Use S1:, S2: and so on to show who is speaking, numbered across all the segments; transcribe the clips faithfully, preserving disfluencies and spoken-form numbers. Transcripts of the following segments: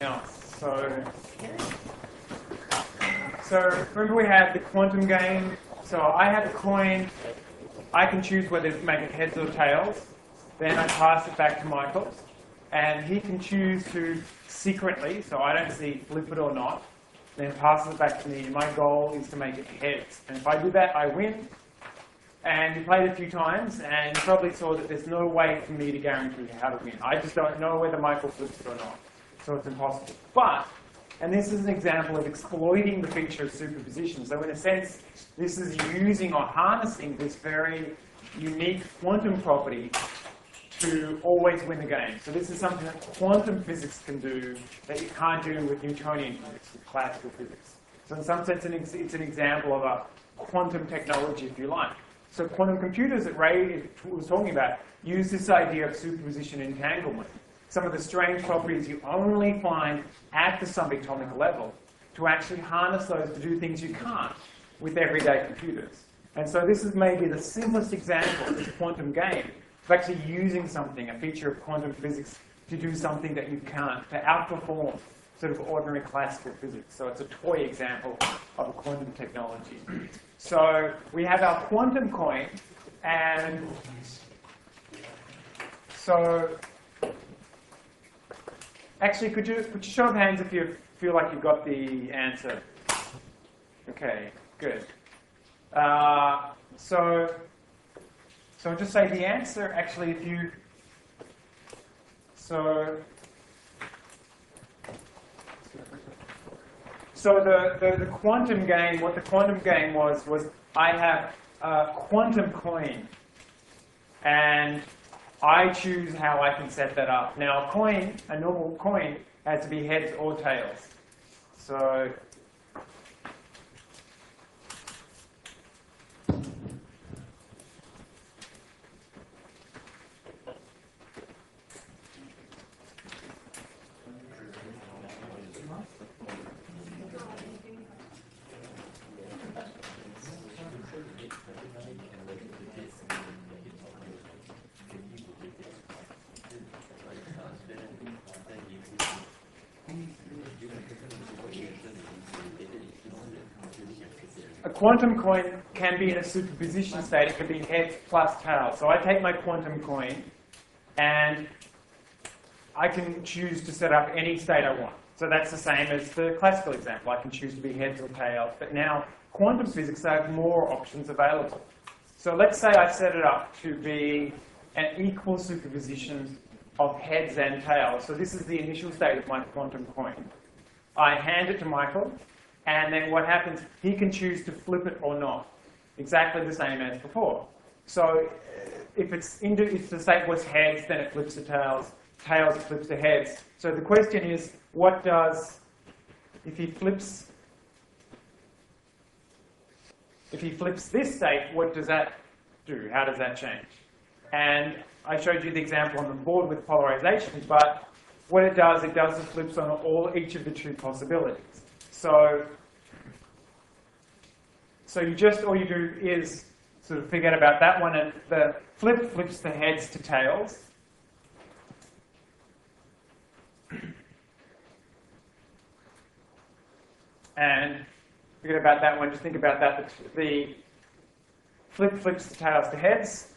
S1: else. So, so remember we had the quantum game. So I have a coin. I can choose whether to make it heads or tails. Then I pass it back to Michael. And he can choose to secretly, so I don't see, flip it or not, then passes it back to me. And my goal is to make it heads. And if I do that, I win. And you played a few times, and you probably saw that there's no way for me to guarantee how to win. I just don't know whether Michael flips it or not. So it's impossible. But, and this is an example of exploiting the feature of superposition. So in a sense, this is using or harnessing this very unique quantum property to always win the game. So this is something that quantum physics can do that you can't do with Newtonian physics, with classical physics. So in some sense, it's an example of a quantum technology, if you like. So quantum computers that Ray was talking about use this idea of superposition entanglement. Some of the strange properties you only find at the subatomic level to actually harness those to do things you can't with everyday computers. And so this is maybe the simplest example of this quantum game of actually using something, a feature of quantum physics, to do something that you can't, to outperform sort of ordinary classical physics. So it's a toy example of a quantum technology. So we have our quantum coin, and so actually, could you could you show of hands if you feel like you got the answer? Okay, good. Uh, so so I'll just say the answer. Actually, if you so. So the, the, the quantum game, what the quantum game was, was I have a quantum coin, and I choose how I can set that up. Now a coin, a normal coin, has to be heads or tails. So a quantum coin can be in a superposition state. It can be heads plus tails. So I take my quantum coin, and I can choose to set up any state I want. So that's the same as the classical example. I can choose to be heads or tails. But now, quantum physics, I have more options available. So let's say I set it up to be an equal superposition of heads and tails. So this is the initial state of my quantum coin. I hand it to Michael. And then what happens, he can choose to flip it or not. Exactly the same as before. So if, it's into, if the state was heads, then it flips to tails. Tails, it flips to heads. So the question is, what does, if he flips, if he flips this state, what does that do? How does that change? And I showed you the example on the board with polarization, but what it does, it does the flips on all each of the two possibilities. So, so you just, all you do is sort of forget about that one, and the flip flips the heads to tails. And forget about that one, just think about that. The flip flips the tails to heads.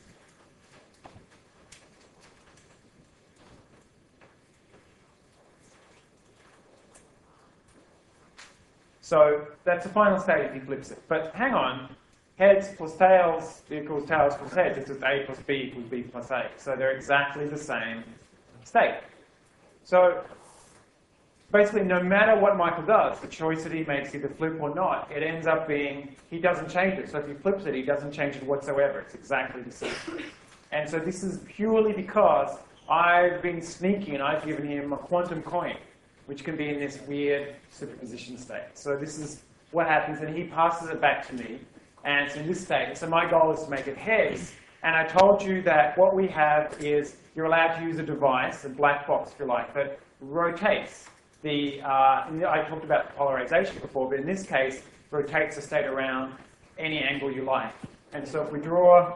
S1: So that's the final state if he flips it. But hang on, heads plus tails equals tails plus heads. It's just A plus B equals B plus A. So they're exactly the same state. So basically, no matter what Michael does, the choice that he makes, either flip or not, it ends up being, he doesn't change it. So if he flips it, he doesn't change it whatsoever. It's exactly the same. And so this is purely because I've been sneaky and I've given him a quantum coin, which can be in this weird superposition state. So this is what happens, and he passes it back to me, and it's in this state. So my goal is to make it heads, and I told you that what we have is you're allowed to use a device, a black box if you like, that rotates the, uh, I talked about the polarization before, but in this case, rotates the state around any angle you like. And so if we draw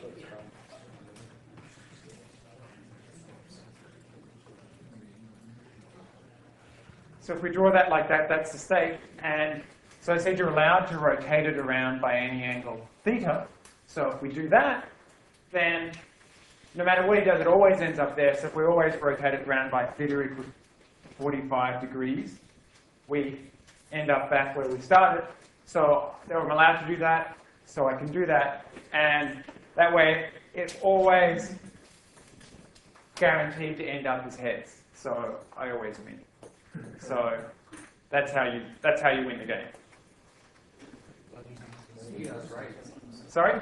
S1: So if we draw that like that, that's the state. And so I said you're allowed to rotate it around by any angle theta. So if we do that, then no matter what he does, it always ends up there. So if we always rotate it around by theta equals forty-five degrees, we end up back where we started. So I'm allowed to do that, so I can do that. And that way, it's always guaranteed to end up as heads. So I always win. So that's how you that's how you win the game. Sorry?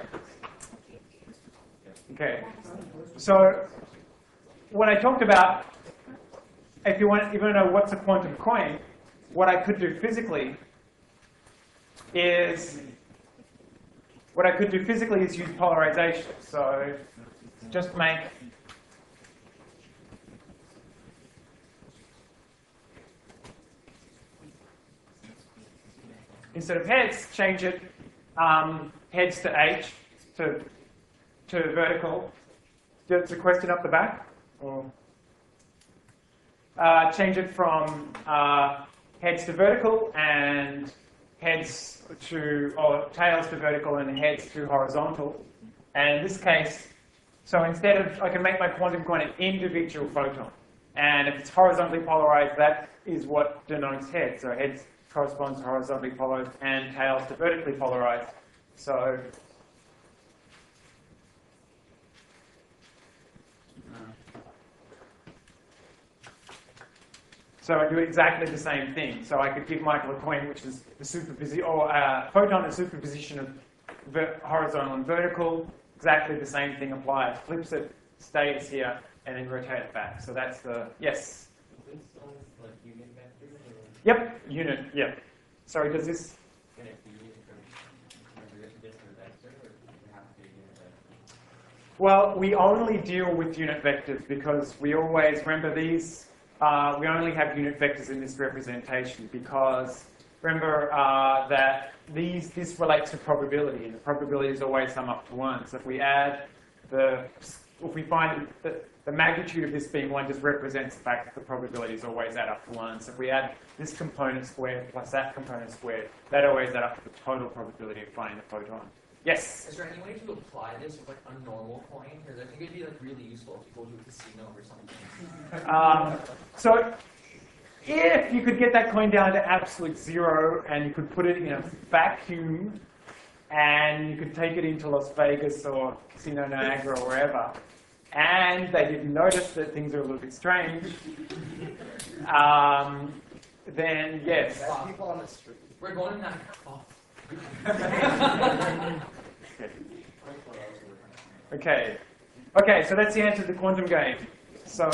S1: Okay. So when I talked about, if you want, if you want to know what's a quantum coin, what I could do physically is what I could do physically is use polarization. So just make instead of heads, change it um, heads to H to to vertical. There's a question up the back. Or uh, change it from uh, heads to vertical and heads to or tails to vertical and heads to horizontal. And in this case, so instead of I can make my quantum coin an individual photon, and if it's horizontally polarized, that is what denotes heads. So heads corresponds to horizontally polarized and tails to vertically polarized. So So I do exactly the same thing. So I could give Michael a coin which is the superposition, or a photon, a superposition of horizontal and vertical. Exactly the same thing applies. Flips it, stays here, and then rotate it back. So that's the, yes?
S2: This one is like unit vector?
S1: Yep, unit, yep. Sorry, does this?
S2: Can it be used from a different vector, or does it have to be a unit vector?
S1: Well, we only deal with unit vectors because we always, remember these, uh, we only have unit vectors in this representation because remember uh, that these, this relates to probability, and the probability is always sum up to one. So if we add the, if we find that the magnitude of this being one just represents the fact that the probabilities always add up to one. So if we add this component squared plus that component squared, that always add up to the total probability of finding the photon. Yes?
S3: Is there any way to apply this with like a normal coin? Because I think it'd be like really useful if you go to a casino or something.
S1: Um, so if you could get that coin down to absolute zero and you could put it in a vacuum and you could take it into Las Vegas or Casino Niagara or wherever, and they didn't notice that things are a little bit strange, um, then yes.
S3: People on the street. We're going in that. Oh.
S1: Okay. Okay, so that's the answer to the quantum game. So,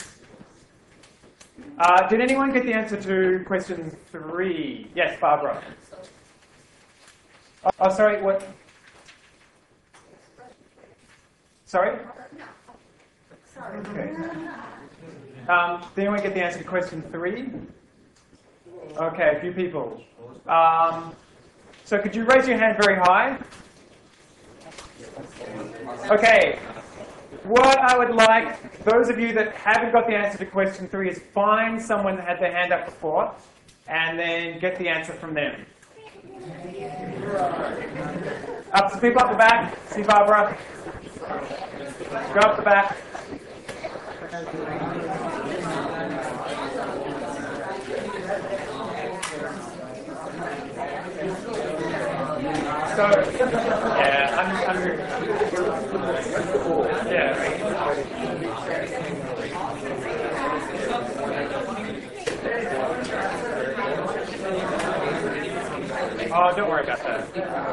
S1: uh, did anyone get the answer to question three? Yes, Barbara. Oh, oh sorry, what? Sorry? Okay. Um, did anyone get the answer to question three? Okay, a few people. Um, so could you raise your hand very high? Okay. What I would like, those of you that haven't got the answer to question three, is find someone that had their hand up before and then get the answer from them. Up some people up the back. See Barbara. Go up the back. So, yeah, I'm, I'm yeah. Oh, don't worry about that.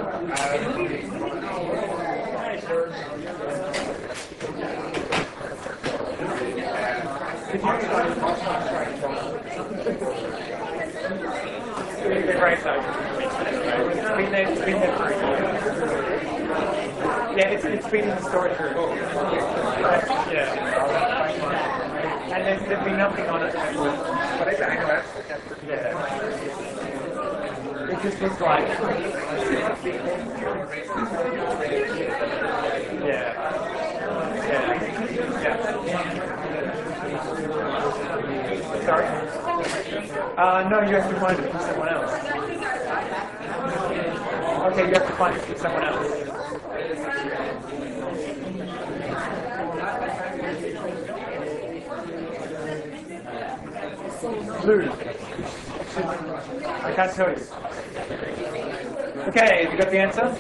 S1: It's been great though. It's been there, it's been there for a year. Yeah, it's, it's been in the storage room. Yeah. And there's, there's been nothing on it. Yeah. It just looks like. Yeah. Uh, no, you have to find it for someone else. Okay, you have to find it for someone else. Blue. I can't tell you. Okay, you got the answer?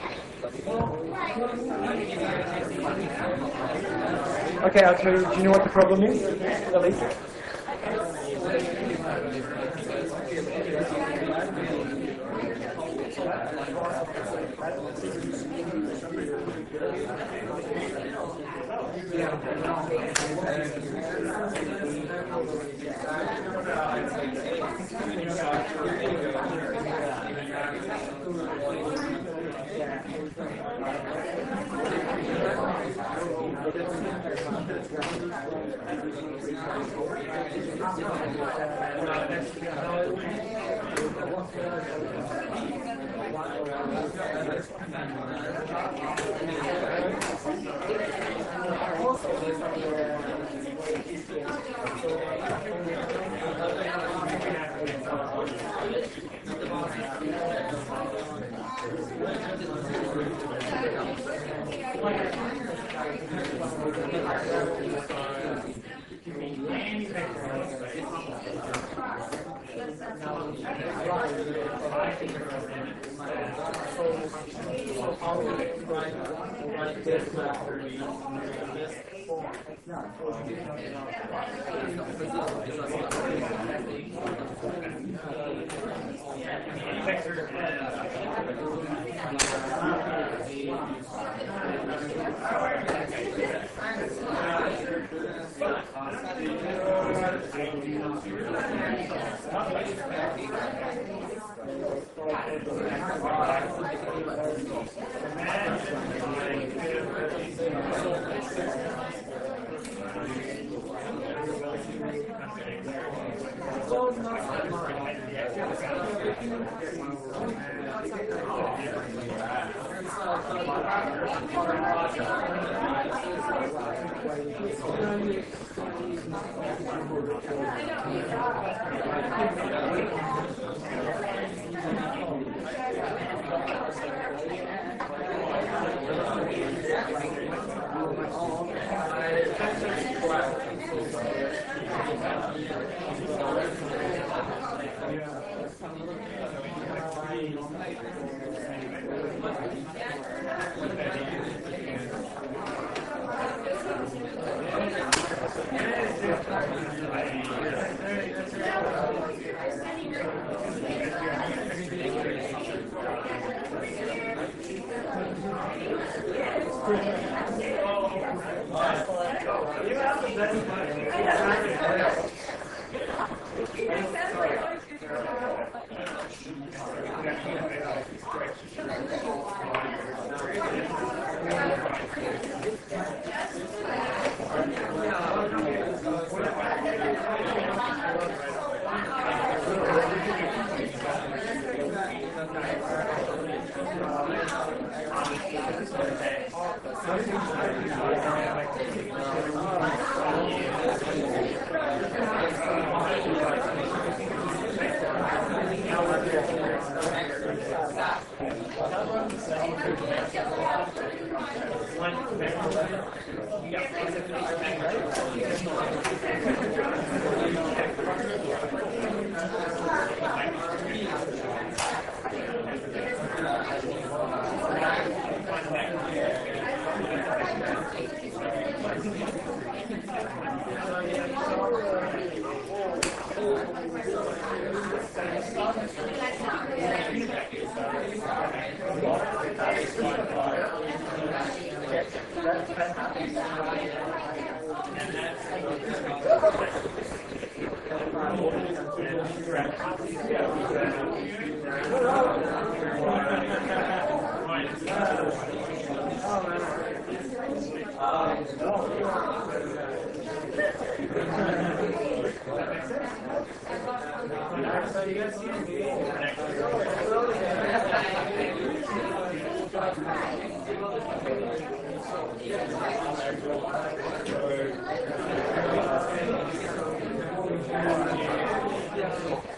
S1: Okay, I'll tell you. Do you know what the problem is, Elise? So,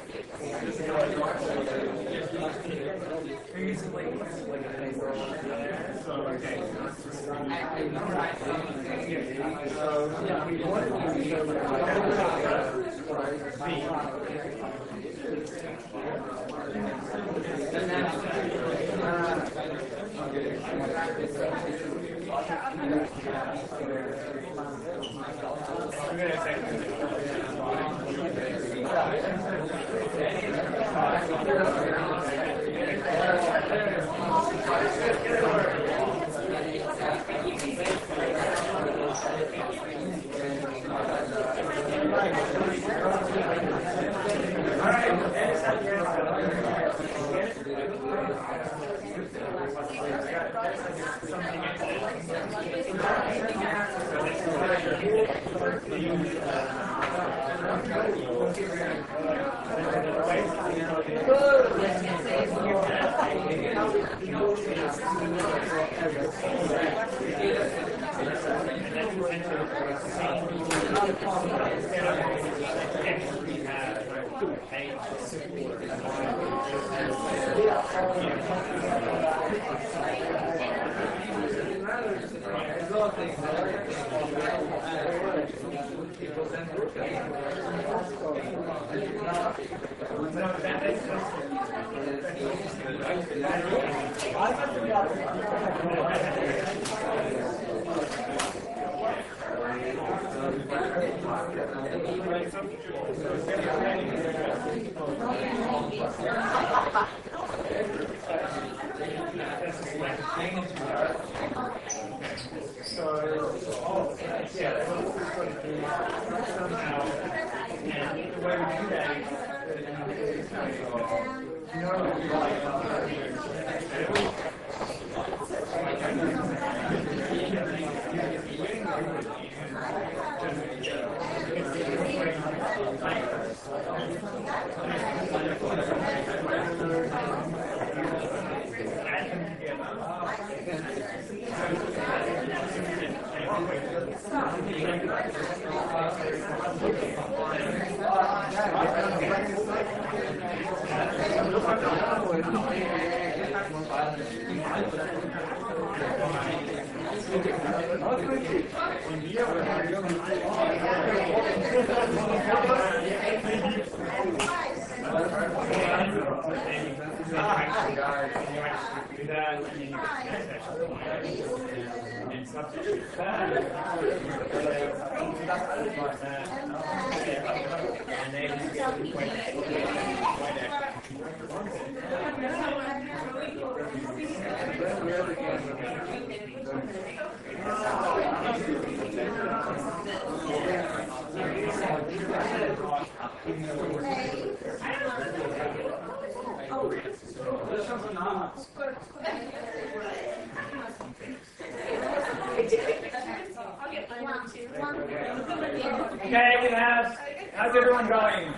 S1: Okay, we have. How's everyone going?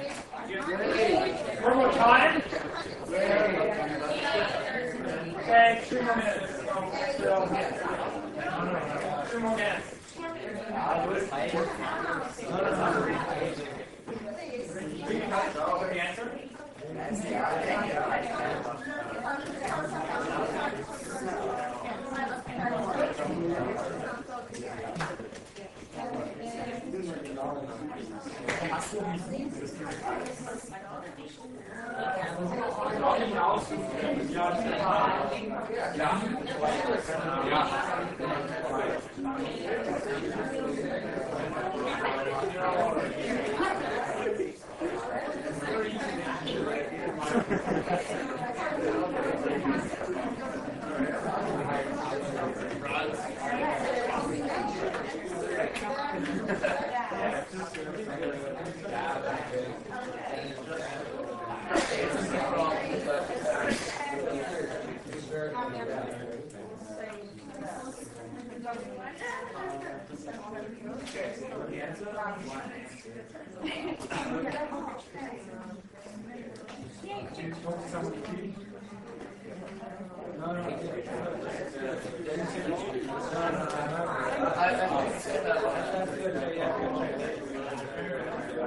S1: One more time. Okay, two more minutes. Two more minutes. What the answer?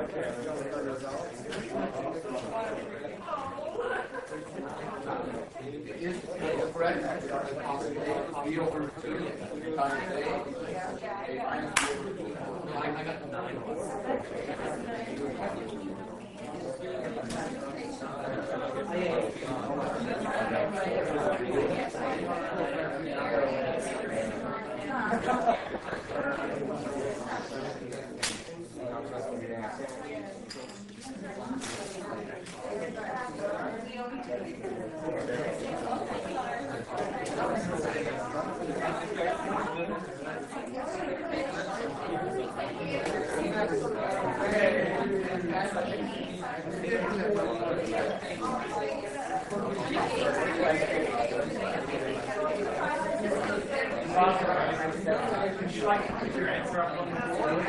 S3: B over two times A. A minus B over two. No, I, I got the nine.
S1: Would you like to put your answer up on the board?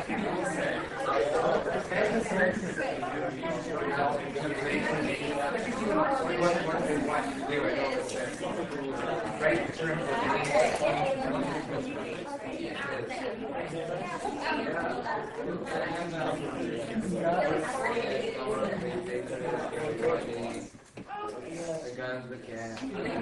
S2: The guns, the cat.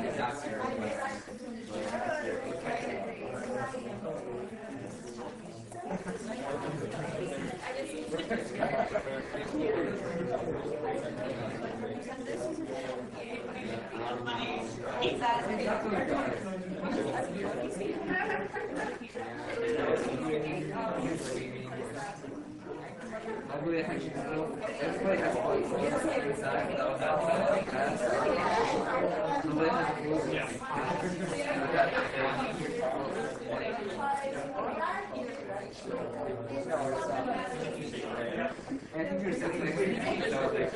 S2: Everybody has one inside. I think you're sitting next to me. That was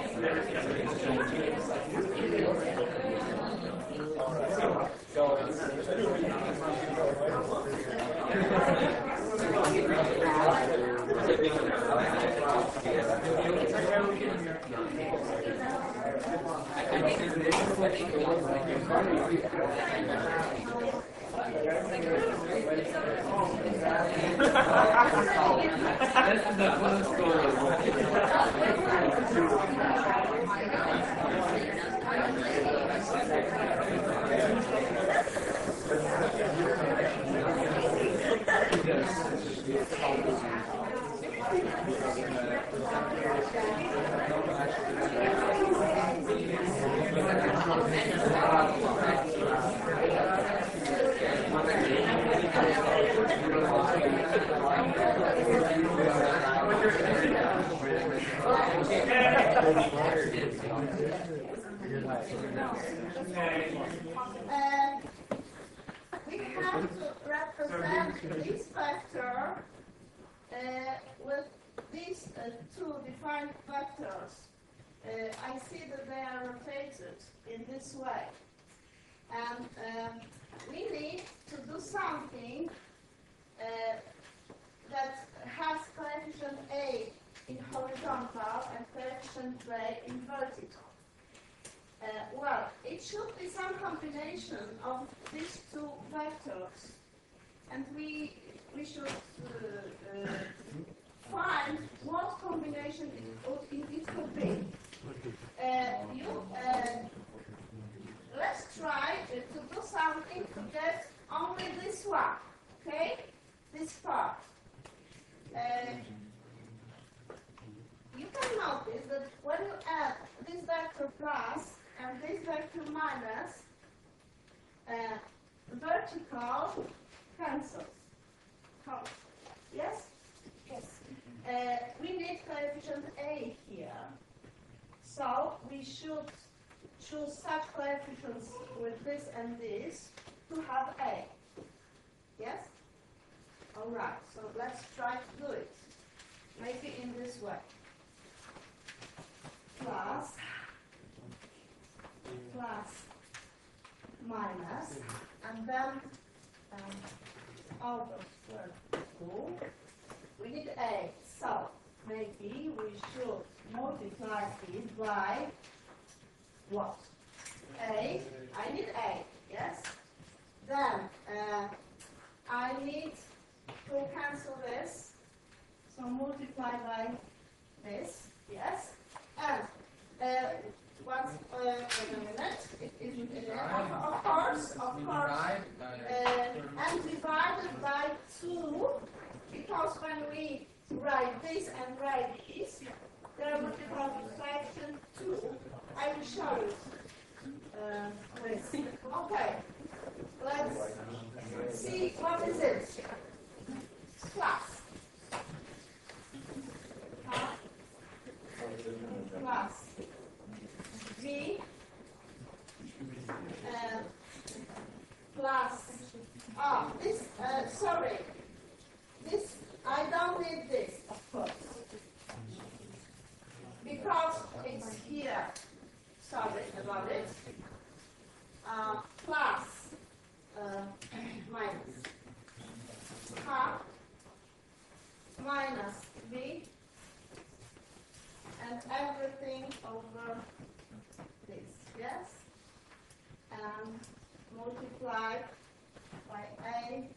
S2: This is the fun story.
S4: And we have to represent this vector uh, with these uh, two defined vectors. Uh, I see that they are rotated in this way. And um, we need to do something uh, that has coefficient A in horizontal and coefficient J in vertical. Uh, well, it should be some combination of these two vectors, and we we should uh, uh, find what combination it, it, it could be. Uh, you, uh, let's try to do something to get only this one, okay? This part. Uh, you can notice that when you add this vector plus and this vector minus, uh, vertical cancels. Yes? Yes. Uh, we need coefficient A here. So we should choose such coefficients with this and this to have A. Yes? All right, so let's try to do it. Maybe in this way. Plus, plus, minus, and then um, over square two. We need A, so maybe we should multiply it by what? A, I need A, yes? Then uh, I need to cancel this, so multiply by this, yes, and uh, once, uh, wait a minute, it, it, uh, of, of course, of course, uh, and divided by two, because when we write this and write this, there are multiple fraction two. I will show you. Uh, this. Okay, let's see what is it. Plus. Huh? Plus. V. Uh, plus. Ah, this, uh, sorry. This, I don't need this, of course. Because it's here. Sorry about it. Uh, plus uh, minus half minus v and everything over this, yes, and multiply by a,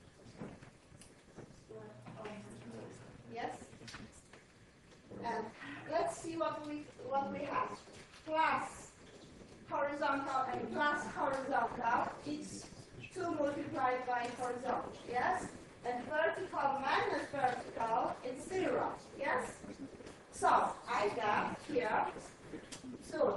S4: yes, and let's see what we what we have. Plus horizontal and plus horizontal, it's two multiplied by horizontal, yes? And vertical minus vertical, it's zero, yes? So, I got here two.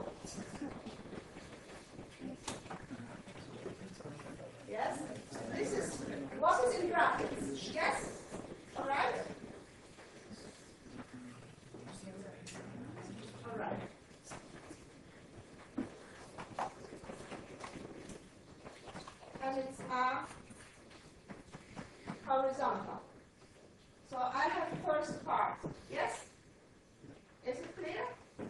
S4: Yes? This is what is in brackets, yes? Alright? Alright. And it's a horizontal. So I have the first part. Yes? Is it clear?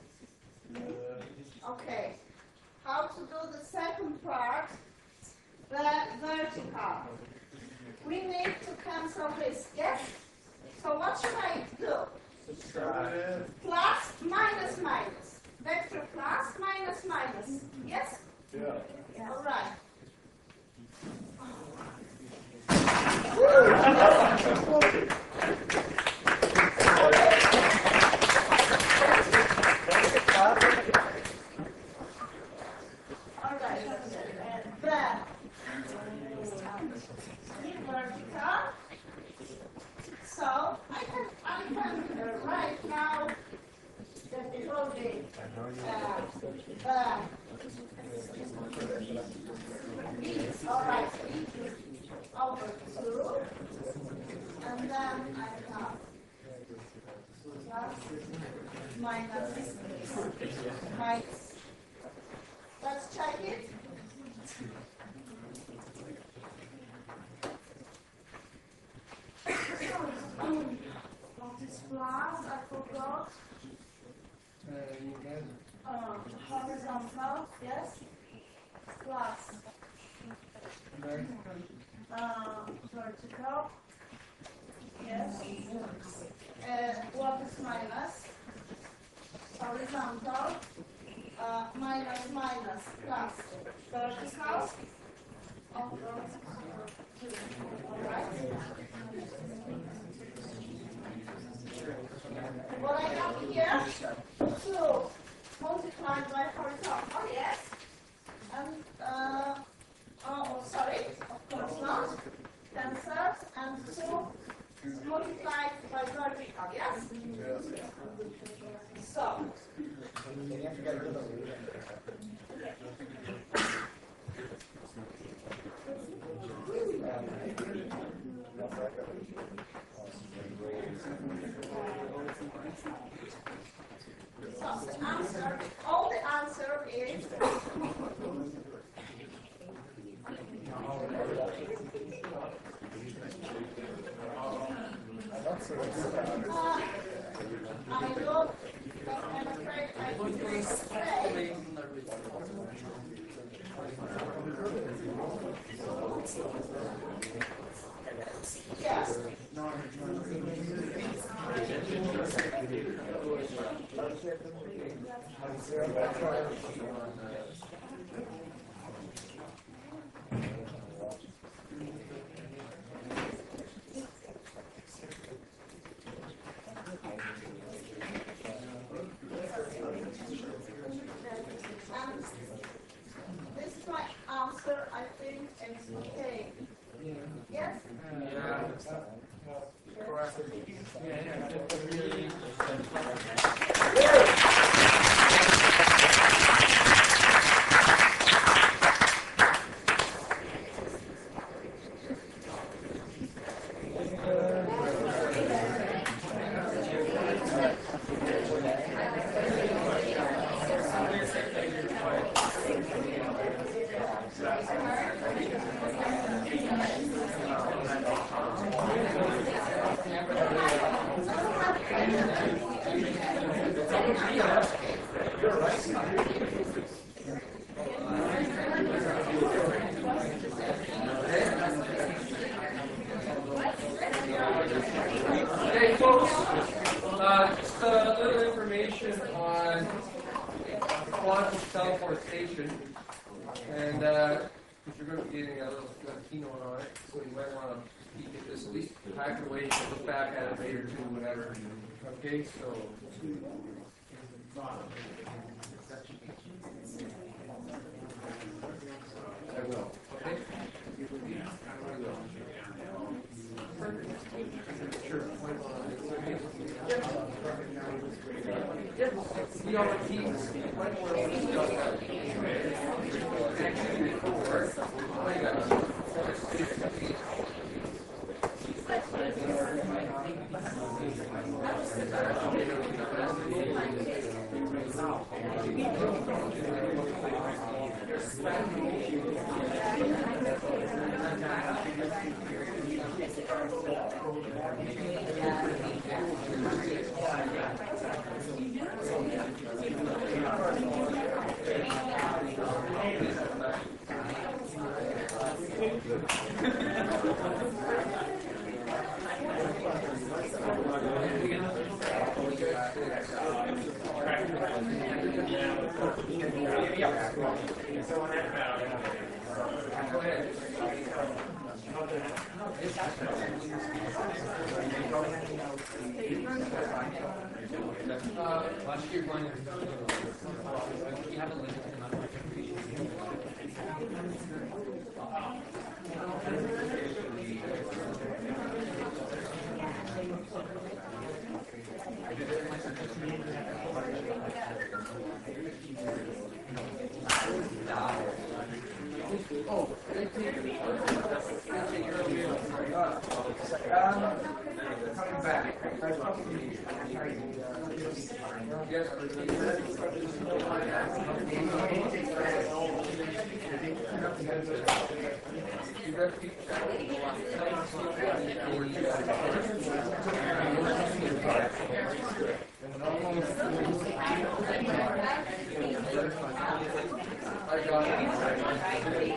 S4: Okay. How to do the second part? The vertical. We need to cancel this. Yes? So what should I do? Plus, minus, minus. Vector plus, minus, minus. Yes? Yeah. All right. All right. Then vertical. So I can I can uh, write now that it will be uh, uh, it's all right. Over two, and then I have plus, minus, minus. Let's check it. What is plus? I forgot. Uh, horizontal, yes. Plus. Uh, vertical. Yes. Uh, what is minus? Horizontal. Uh, minus minus plus vertical. Alright. What I got here? Two multiplied by horizontal. Oh yes. And uh, oh sorry, of course not. Cancelled and two multiplied by vertical. Yes. So. So the answer, all the answer is uh, I look, but I'm afraid I didn't say. Yes. Yes?
S3: Yeah. Correct. Hey folks, uh, just a little information on quantum teleportation, and uh, because you're going to be getting a little uh, keynote on it, so you might want to peek at this at least pack it away, look back at it later too, whatever. Okay, so. I will. Okay. Sure. See all the keys. Uh, last year, one year. You have a link to them. Oh, thank you. Um, coming back. Yes. I got it.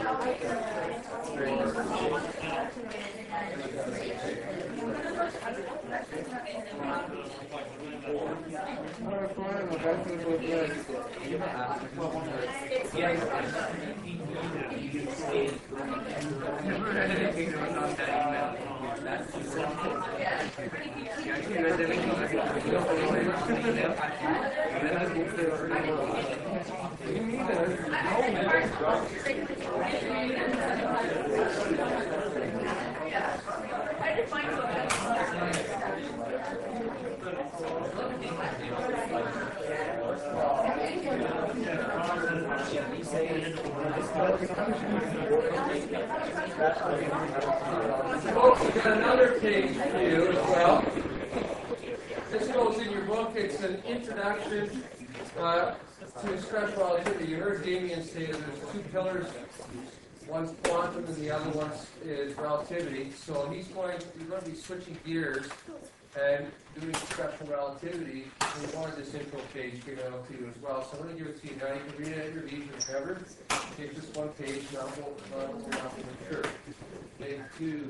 S3: Folks, we've got another page for you as well. This goes in your book. It's an introduction uh, to special relativity. You heard Damien say that there's two pillars. One's quantum and the other one is relativity. So he's going, he's going to be switching gears and doing special relativity. And we wanted this intro page to get out to you as well. So I'm going to give it to you now. You can read it at your leisure. Remember, take this one page. Now we'll go off to the church. Page two.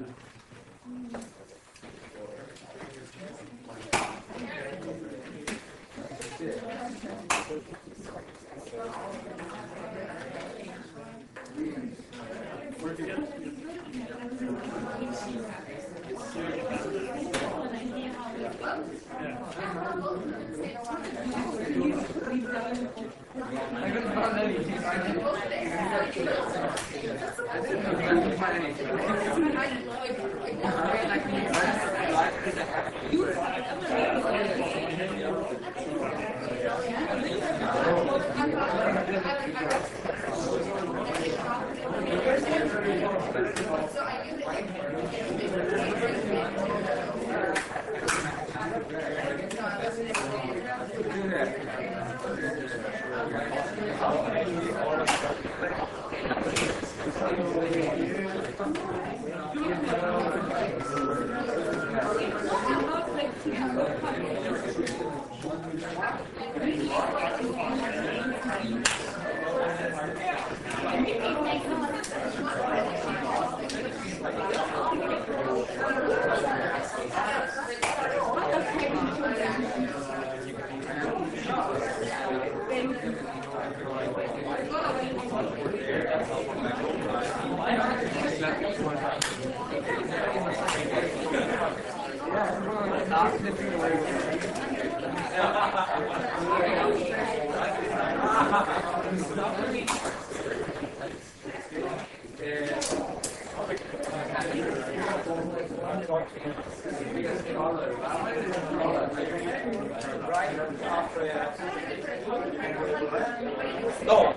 S5: No.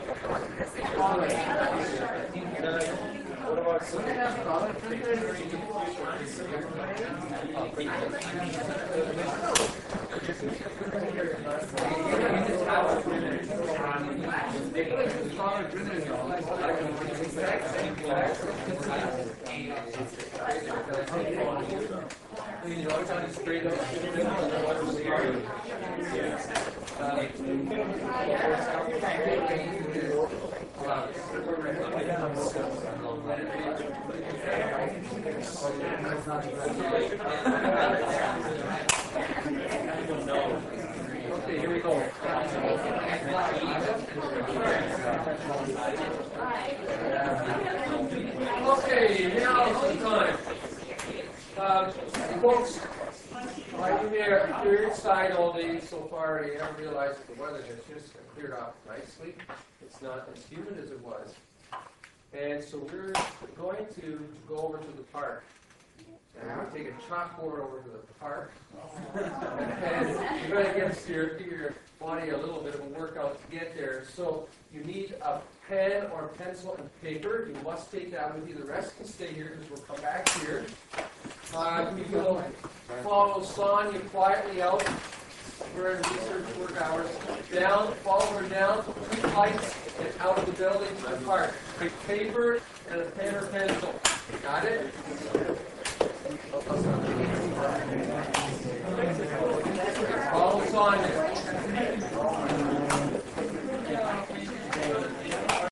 S3: Okay, here we go. Okay, now it's time. Um, folks, are you here? You're inside all day so far. You haven't realized that the weather has just cleared off nicely. It's not as humid as it was. And so we're going to go over to the park. And we're going to take a chalkboard over to the park. And you're going to give your, give your body a little bit of a workout to get there. So you need a pen or pencil and paper. You must take that with you. The rest can stay here because we'll come back here. Uh, you will follow Sonia quietly out during research work hours. Down, follow her down, three flights, and out of the building to the park. Take paper and a pen or pencil. Got it?